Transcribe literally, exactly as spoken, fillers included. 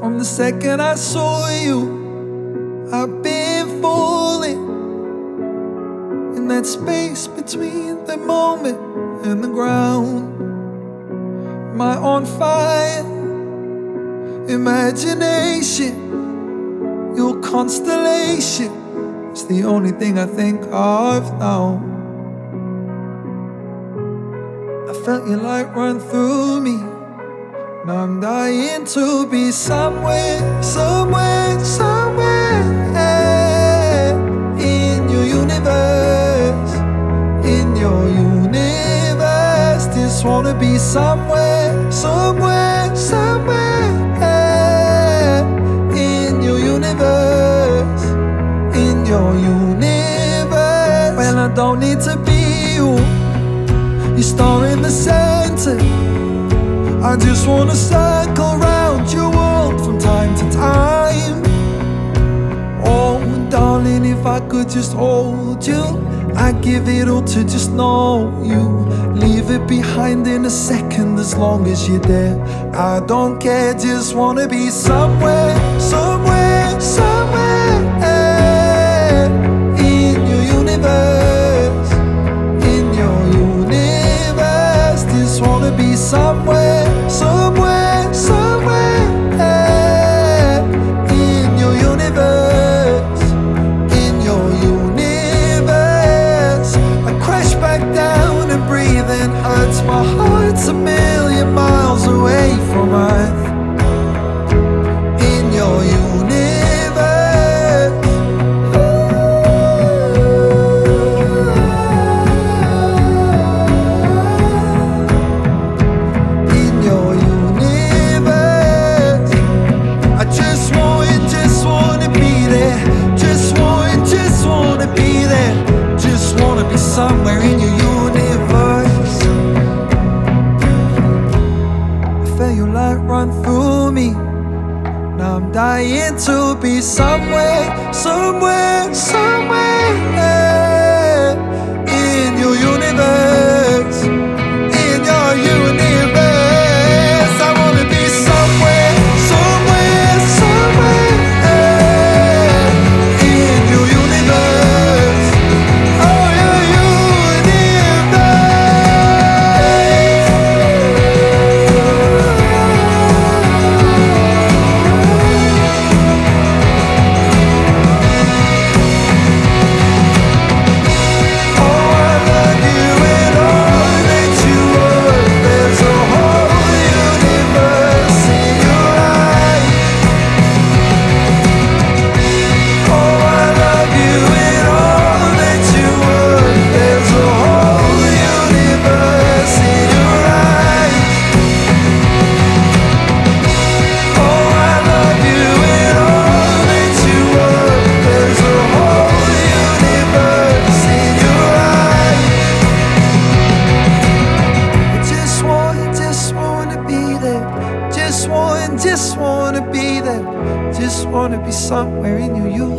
From the second I saw you, I've been falling in that space between the moment and the ground. My on fire imagination, your constellation is the only thing I think of now. I felt your light run through me. Now I'm dying to be somewhere, somewhere, somewhere in your universe, in your universe. Just wanna be somewhere, somewhere, somewhere in your universe, in your universe. Well, I don't need to be you, you star in the center. I just wanna circle around your world from time to time. Oh, darling, if I could just hold you, I'd give it all to just know you. Leave it behind in a second as long as you're there. I don't care, just wanna be somewhere, somewhere, somewhere in your universe, in your universe. Just wanna be somewhere, somewhere, somewhere in your universe, in your universe. I crash back down and breathing hurts. My heart's a million miles away from Earth. In your universe, in your universe. I just want, just wanna be there. Just want, just wanna be there. Just wanna be somewhere in your universe. I felt your light run through me. Now I'm dying to be somewhere, somewhere, somewhere in your universe, in your universe. I wanna be somewhere, somewhere, somewhere in your universe. Oh, your just wanna be there. Just wanna be somewhere in your universe.